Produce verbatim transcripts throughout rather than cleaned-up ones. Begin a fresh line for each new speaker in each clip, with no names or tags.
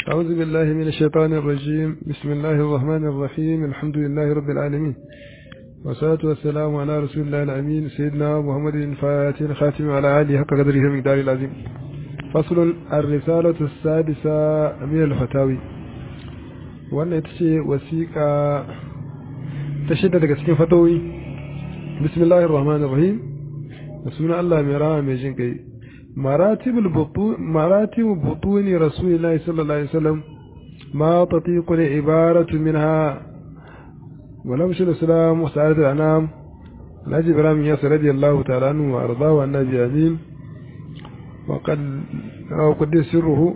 أعوذ بالله من الشيطان الرجيم. بسم الله الرحمن الرحيم. الحمد لله رب العالمين، والصلاة والسلام على رسول الله الأمين سيدنا محمد الفاتح الخاتم وعلى آله حق قدره ومقداره العظيم. فصل الرسالة السادسة من الفتاوي. وأن يتشي وثيقة تشدد كسكين فتوي. بسم الله الرحمن الرحيم. بسم الله ميرا ميجنكي. مراتب البطون مراتب بطون رسول الله صلى الله عليه وسلم ما تطيق العبارة منها ولمش الإسلام وسعادة الأنام ناجي برام ياسر رضي الله تعالى عنه وأرضاه والنبي أمين وقد وقد سره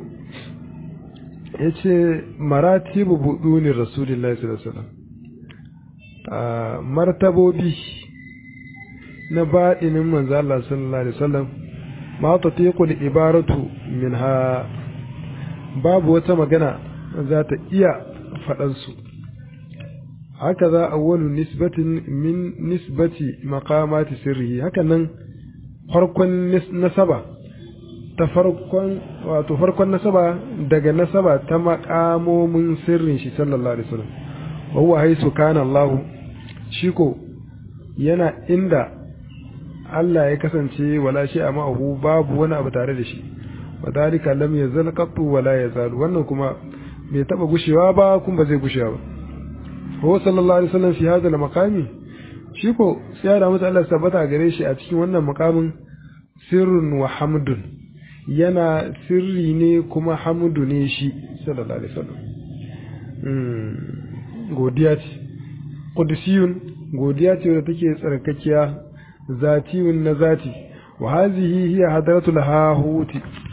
يتي مراتب بطون رسول الله صلى الله عليه وسلم آه مرتبو بي نبائن من الله صلى الله عليه وسلم ma ta teku da ibaratu min ha babu wata magana za ta iya faɗansu. Haka za a wani nisbatin min nisbati makamati sirri, haka nan farkon nasaba ta farkon wato farkon nasaba daga nasaba ta makamomin sirrin shi sallallahu alaihi wasallam wa huwa haisu kana Allah shi ko yana inda Allah ya kasance wala shi a ma'ahu babu wani abu tare da shi wa dalika lam yazal qattu wala yazal wannan kuma bai taba gushewa ba kuma ba zai gushewa ba. Wa sallallahu alaihi wasallam fi hadha al-maqami shi ko sai da mutu Allah sabata gare shi a cikin wannan maqamin sirrun wa hamdun yana sirri ne kuma hamdu ne shi sallallahu alaihi wasallam. mm godiya ce qudusiyun godiya ce da take tsarkakiya ذاتي والنذاتي وهذه هي حضرة الهاهوت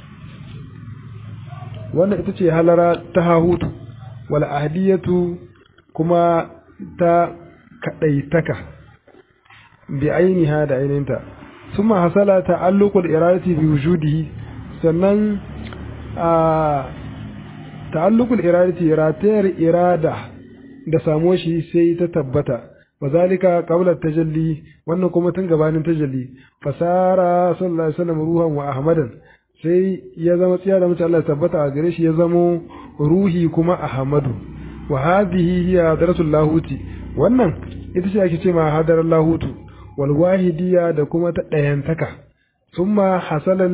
وانا اتشي هلرا تهاهوت والأهدية كما تا كأيتك بعينها دعينينتا ثم حصل تعلق الإرادة بوجوده سنن آه تعلق الإرادة إراتير إرادة da samuwa shi sai ta tabbata wazalika qabla tajalli wannan kuma tun gabanin tajalli fasara sallallahu alaihi wasallam ruhan wa ahmadan sai ya zama tsiya da mutum Allah tabbata a gare shi ya zamo ruhi kuma ahmadu wa hadhihi hiya hadratul lahuti wannan ita ce ake ce ma hadarar lahutu wal wahidiyya da kuma ta dayantaka thumma hasalan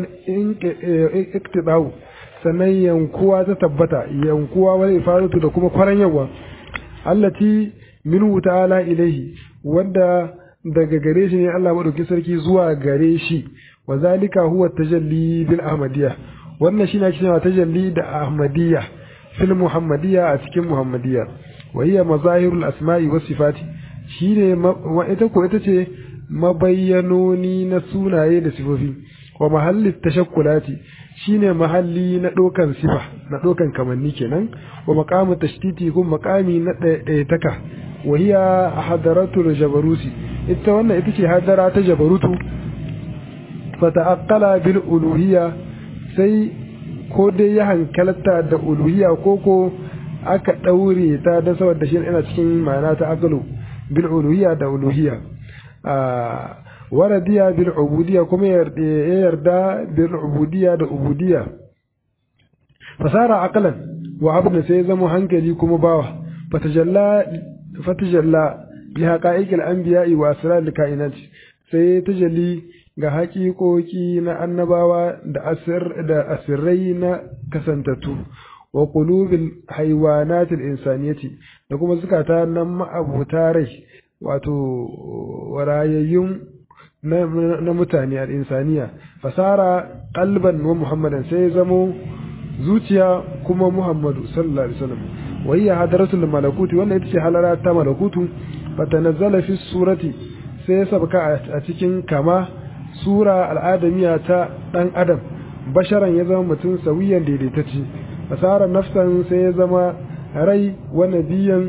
iktidau sannan yankuwa ta tabbata yankuwa wal ifadatu da kuma kwaran yawa allati minhu ta'ala ilaihi wanda daga gare shi ne Allah madauki sarki zuwa gare shi wa zalika huwa tajalli bil ahmadiyya wannan shine ake cewa tajalli da ahmadiyya fil muhammadiyya a cikin muhammadiyya wa hiya mazahirul asma'i was sifati shine wa ita ko ita ce mabayyanoni na sunaye da sifofi wa mahalli tashakkulati shine mahalli na dokan sifa na dokan kamanni kenan wa maqamu tashtiti kun maqami na ɗaya وهي حضرة الجبروت ita wannan ita ce hadara ta jabarutu fata'aqqala bil uluhiyya sai ko dai ya hankalta da uluhiyya ko ko aka daure ta da saboda shi ina cikin ma'ana ta aqlu bil uluhiyya da uluhiyya ah waradiya bil ubudiyya kuma ya yarda bil ubudiyya da ubudiyya fasara aqlan wa abna sai zama hankali kuma bawa fatajalla fatajalla li haqa'iqil anbiya'i wa asrar al-kainat sai tajalli ga haƙiƙoƙi na annabawa da asir da asirrai na kasantatu wa qulubil haywanat al-insaniyati da kuma zakata nan ma'abuta rai wato warayayyun na mutane al-insaniya fasara qalban wa muhammadan sai zamo zuciya kuma muhammadu sallallahu alaihi wasallam وهي حضرة الملكوت وانا يتشي حلرات ملكوت فتنزل في السورة سيسبك أتكين كما سورة الآدمية تا دان أدم بشرا يزم متن سويا ديديتشي فصار نفسا سيزم ري ونبيا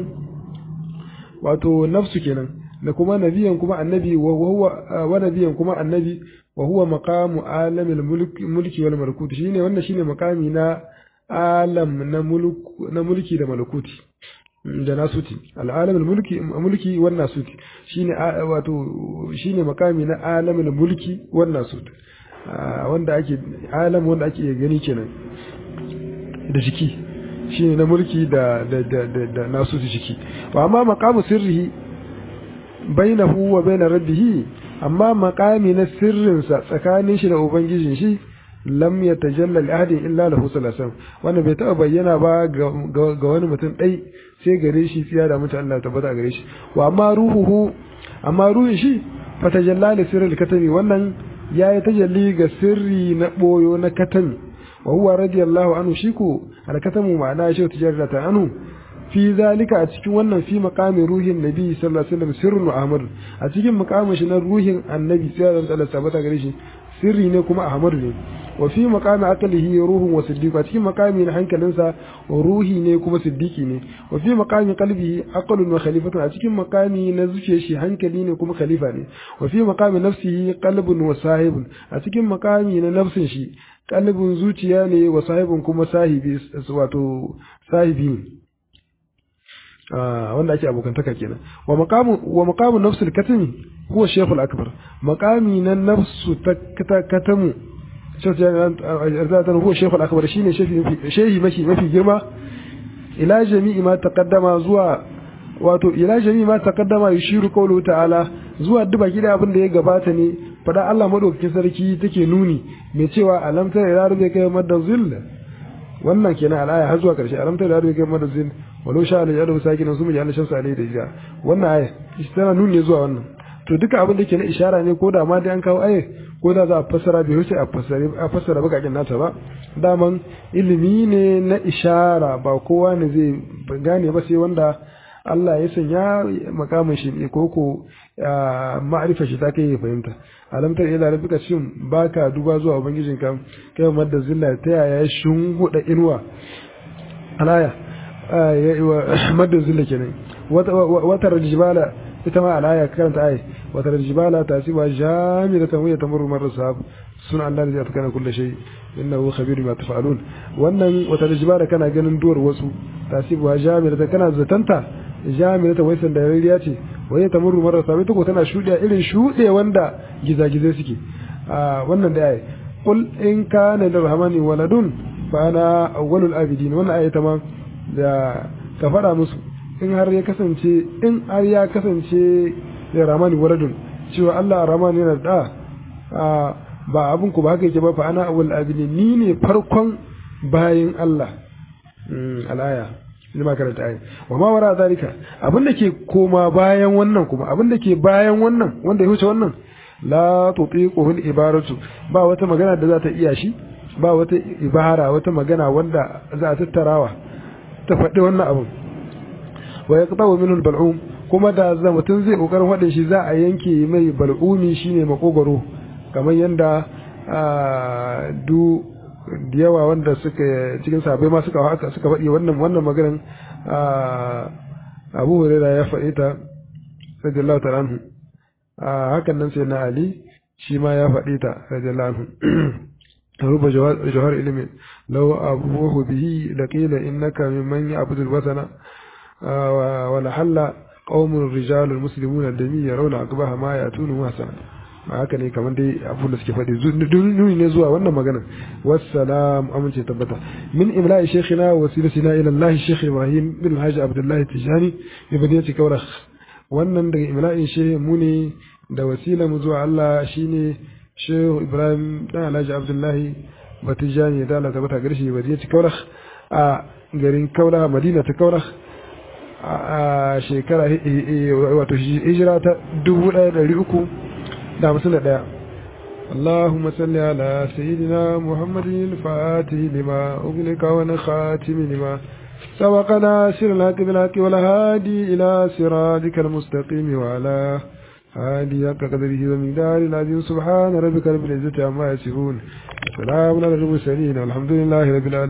واتو نفسه كنا لكما نبيا كما النبي وهو ونبيا كما النبي وهو مقام عالم الملك الملك والملكوت شيني وانا شيني مقامنا alam na mulki da malakuti da nasuti al'alamin mulki mulki wan nasuti shine wato shine makami na alamin mulki wan nasuti wanda ake alam wanda ake gani kenan da jiki shine na mulki da da da da nasu ciki wa amma maqamu sirrihi bainahu wa bain rabbih amma maqami na sirrin sa tsakanin shi da ubangijin shi lam yatajalla li ahadin illa lahu sallallahu wannan bai taɓa bayyana ba ga wani mutum dai sai gare shi tsiya da mutum Allah tabbata gare shi wa amma ruhuhu amma ruhin shi fatajalla li sirril katami wannan yayi tajalli ga sirri na boyo na katami wa huwa radiyallahu anhu shiku alkatamu ma'ana shi tijarata anhu fi zalika a cikin wannan fi maqami ruhin nabi sallallahu alaihi wasallam sirrun ahmad a cikin maqamin shi na ruhin annabi sallallahu alaihi wasallam tabbata gare shi sirri ne kuma ahmad ne wa fi maqami aqlihi ruhun wa siddiq a cikin maqami na hankalinsa ruhi ne kuma siddiqi ne wa fi maqami qalbihi aqlun wa khalifatun a cikin maqami na zuciyar shi hankali ne kuma khalifa ne wa fi maqami nafsihi qalbun wa sahibun a cikin maqami na nafsin shi qalbun zuciya ne wa sahibun kuma sahibi wato sahibi ne wanda ake abokantaka kenan wa maqamu wa maqamu nafsul katimi huwa shaykhul akbar maqami na nafsu katamu shaykhul huwa shaykhul akbar shine shehi mafi mafi girma ila jami'i ma taqaddama zuwa wato ila jami'i ma taqaddama yushiru qawluhu ta'ala zuwa duba gida abin da ya gabata ne fada Allah madaukakin sarki take nuni mai cewa alam tara ila rabbi kai madda zill wannan kenan al'aya har zuwa karshe alam tara ila rabbi kai madda zill walau sha Allah ya da sakinan su mu ji Allah shamsu alai da ija wannan aya tana nuni ne zuwa wannan to duka abin da ke na ishara ne ko da ma dai an kawo aya ko da za a fassara bai wuce a fassara a fassara bakakin nata ba daman ilimi ne na ishara ba kowa ne zai gane ba sai wanda Allah ya sanya makamin shi ne ko ko ma'arifa shi ta kai fahimta alamtar ila rabbika shin baka duba zuwa ubangijinka kai madda zilla ta yaya shunguda inuwa alaya madda zilla kenan wata rajibala ita ma alaya karanta ayi wata rajibala tasiba jamilatan wa tamurru marra sahab sun Allah da ta kana kullu shay innahu khabirun bima tafalun wannan wata rajibala kana ganin duwar wasu tasiba jamilatan kana zatanta jamilatan wai san da yariya ce wai tamurru marra sahab ita ko tana shude irin shude wanda gizagizai suke wannan da ayi qul in kana lirrahmani waladun fa ana awwalul abidin wannan ayata ma da ka fada musu in har ya kasance in har ya kasance da ramani waladun cewa Allah rahman yana da ba abun ku ba haka yake ba fa ana awwal abidin ni ne farkon bayin Allah al'aya ni ma karanta ayi wa ma wara zalika abin da ke koma bayan wannan kuma abin da ke bayan wannan wanda ya huce wannan la tutiquhu al-ibaratu ba wata magana da za ta iya shi ba wata ibara wata magana wanda za a tattarawa ta faɗi wannan abin wa yaqtawu minhu al-bal'um kuma da za mutun zai kokarin wadin shi za a yanke mai bal'umi shine makogoro kamar yanda du da yawa wanda suka cikin sahabbai ma suka haka suka faɗi wannan wannan maganar Abu Hurairah ya faɗi ta radiyallahu ta'ala anhu hakan nan sai na Ali shi ma ya faɗi ta radiyallahu anhu ruba jawhar ilmi law abuhu bihi laqila innaka mimman ya'budu al-wasana wa la halla qaumun rijal muslimun al-dami yarawna akbaha ma yatunu wasana haka ne kamar dai abun da suke faɗi nuni ne zuwa wannan magana wassalam amince tabbata min imla'i shaykhina wa wasilatina ila Allah shaykh Ibrahim bin Haji Abdullah Tijani bi badiyati kawrakh wannan daga imla'in shehu mu ne da wasila mu zuwa Allah shine shehu Ibrahim dan Alhaji Abdullahi Batijani da Allah tabbata garshi badiyati kawrakh a garin Kaula Madina ta Kawrakh a shekara wato hijira ta dubu ɗaya da ɗari uku da hamsin da ɗaya. Allahumma salli ala sayyidina Muhammadin al-Fatih lima ughliqa wa khatimi lima sabaqana sirrul haqqi bil haqqi wal hadi ila siratikal mustaqim wa ala hadi haqqa qadrihi wa miqdaril azim subhana rabbika rabbil izzati amma yasifun salamun ala al mursalin walhamdulillahi rabbil alamin.